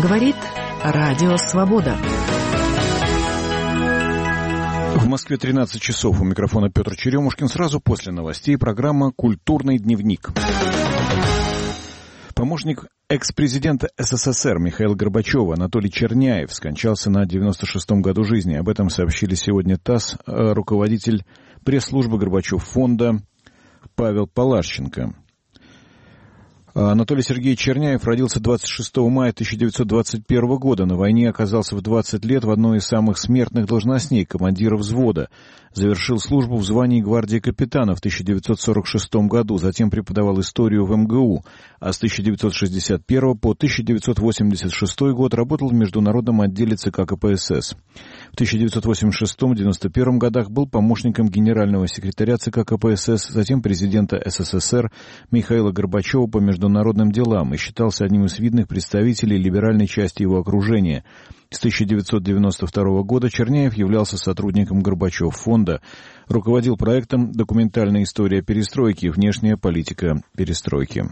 Говорит Радио Свобода. В Москве 13 часов. У микрофона Петр Черемушкин. Сразу после новостей программа «Культурный дневник». Помощник экс-президента СССР Михаила Горбачева Анатолий Черняев скончался на 96-м году жизни. Об этом сообщили сегодня ТАСС руководитель пресс-службы Горбачев-фонда Павел Палащенко. Анатолий Сергеевич Черняев родился 26 мая 1921 года. На войне оказался в 20 лет в одной из самых смертных должностей — командира взвода. Завершил службу в звании гвардии капитана в 1946 году. Затем преподавал историю в МГУ. А с 1961 по 1986 год работал в международном отделе ЦК КПСС. В 1986-1991 годах был помощником генерального секретаря ЦК КПСС, затем президента СССР Михаила Горбачева по международным делам и считался одним из видных представителей либеральной части его окружения. С 1992 года Черняев являлся сотрудником Горбачев-фонда, руководил проектом «Документальная история перестройки. Внешняя политика перестройки».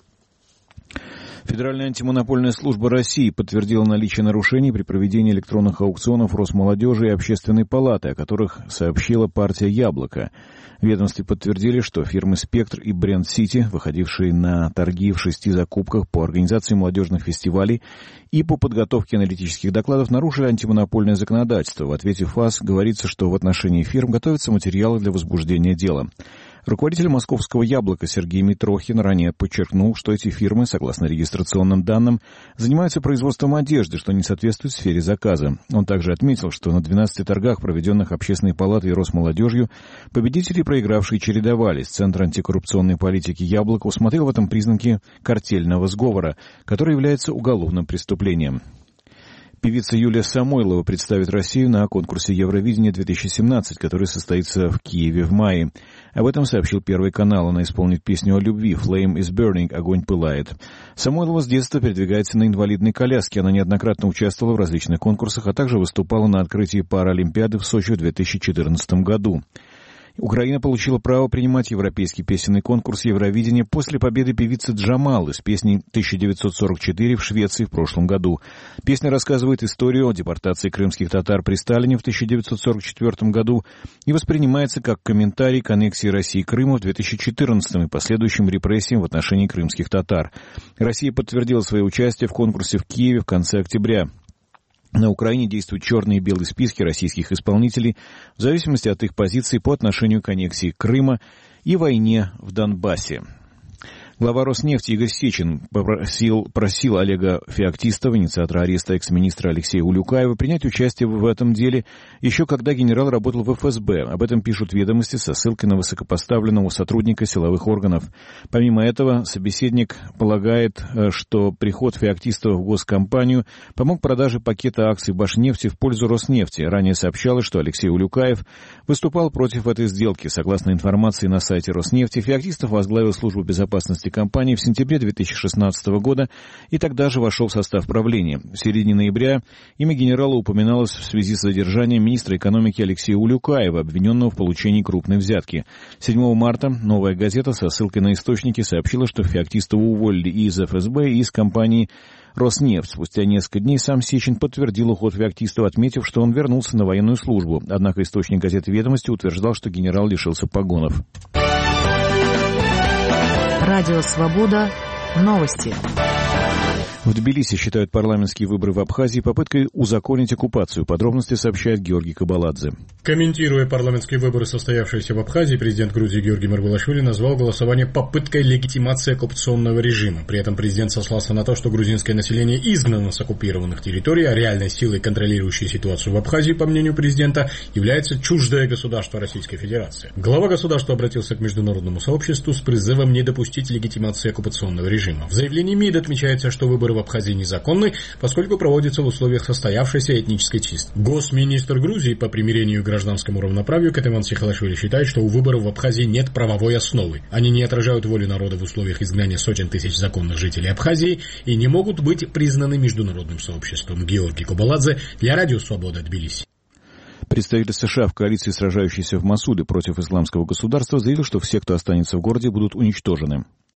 Федеральная антимонопольная служба России подтвердила наличие нарушений при проведении электронных аукционов Росмолодежи и Общественной палаты, о которых сообщила партия «Яблоко». В ведомстве подтвердили, что фирмы «Спектр» и «Бренд Сити», выходившие на торги в 6 закупках по организации молодежных фестивалей и по подготовке аналитических докладов, нарушили антимонопольное законодательство. В ответе ФАС говорится, что в отношении фирм готовятся материалы для возбуждения дела. Руководитель московского «Яблока» Сергей Митрохин ранее подчеркнул, что эти фирмы, согласно регистрационным данным, занимаются производством одежды, что не соответствует сфере заказа. Он также отметил, что на 12 торгах, проведенных Общественной палатой и Росмолодежью, победители и проигравшие чередовались. Центр антикоррупционной политики «Яблоко» усмотрел в этом признаки картельного сговора, который является уголовным преступлением. Певица Юлия Самойлова представит Россию на конкурсе Евровидения-2017, который состоится в Киеве в мае. Об этом сообщил Первый канал. Она исполнит песню о любви «Flame is burning» — «Огонь пылает». Самойлова с детства передвигается на инвалидной коляске. Она неоднократно участвовала в различных конкурсах, а также выступала на открытии Паралимпиады в Сочи в 2014 году. Украина получила право принимать европейский песенный конкурс Евровидения после победы певицы Джамалы с песней 1944 в Швеции в прошлом году. Песня рассказывает историю о депортации крымских татар при Сталине в 1944 году и воспринимается как комментарий к аннексии России Крыма в 2014 и последующим репрессиям в отношении крымских татар. Россия подтвердила свое участие в конкурсе в Киеве в конце октября. На Украине действуют черные и белые списки российских исполнителей в зависимости от их позиций по отношению к аннексии Крыма и войне в Донбассе. Глава Роснефти Игорь Сечин просил Олега Феоктистова, инициатора ареста экс-министра Алексея Улюкаева, принять участие в этом деле еще когда генерал работал в ФСБ. Об этом пишут «Ведомости» со ссылкой на высокопоставленного сотрудника силовых органов. Помимо этого, собеседник полагает, что приход Феоктистова в госкомпанию помог продаже пакета акций Башнефти в пользу Роснефти. Ранее сообщалось, что Алексей Улюкаев выступал против этой сделки. Согласно информации на сайте Роснефти, Феоктистов возглавил службу безопасности компании в сентябре 2016 года и тогда же вошел в состав правления. В середине ноября имя генерала упоминалось в связи с задержанием министра экономики Алексея Улюкаева, обвиненного в получении крупной взятки. 7 марта «Новая газета» со ссылкой на источники сообщила, что Феоктистова уволили и из ФСБ, и из компании «Роснефть». Спустя несколько дней сам Сечин подтвердил уход Феоктистова, отметив, что он вернулся на военную службу. Однако источник газеты «Ведомости» утверждал, что генерал лишился погонов. Радио Свобода. Новости. В Тбилиси считают парламентские выборы в Абхазии попыткой узаконить оккупацию. Подробности сообщает Георгий Кабаладзе. Комментируя парламентские выборы, состоявшиеся в Абхазии, президент Грузии Георгий Маргулашвили назвал голосование попыткой легитимации оккупационного режима. При этом президент сослался на то, что грузинское население изгнано с оккупированных территорий, а реальной силой, контролирующей ситуацию в Абхазии, по мнению президента, является чуждое государство Российской Федерации. Глава государства обратился к международному сообществу с призывом не допустить легитимации оккупационного режима. В заявлении МИД отмечается, что выборы в Абхазии незаконны, поскольку проводятся в условиях состоявшейся этнической чистки. Госминистр Грузии по примирению и гражданскому равноправию Кетеван Сихалашвили считает, что у выборов в Абхазии нет правовой основы. Они не отражают волю народа в условиях изгнания сотен тысяч законных жителей Абхазии и не могут быть признаны международным сообществом. Георгий Кабаладзе для Радио Свобода, Тбилиси. Представитель США в коалиции, сражающейся в Масуле против исламского государства, заявил, что все, кто останется в городе, будут уничтожены.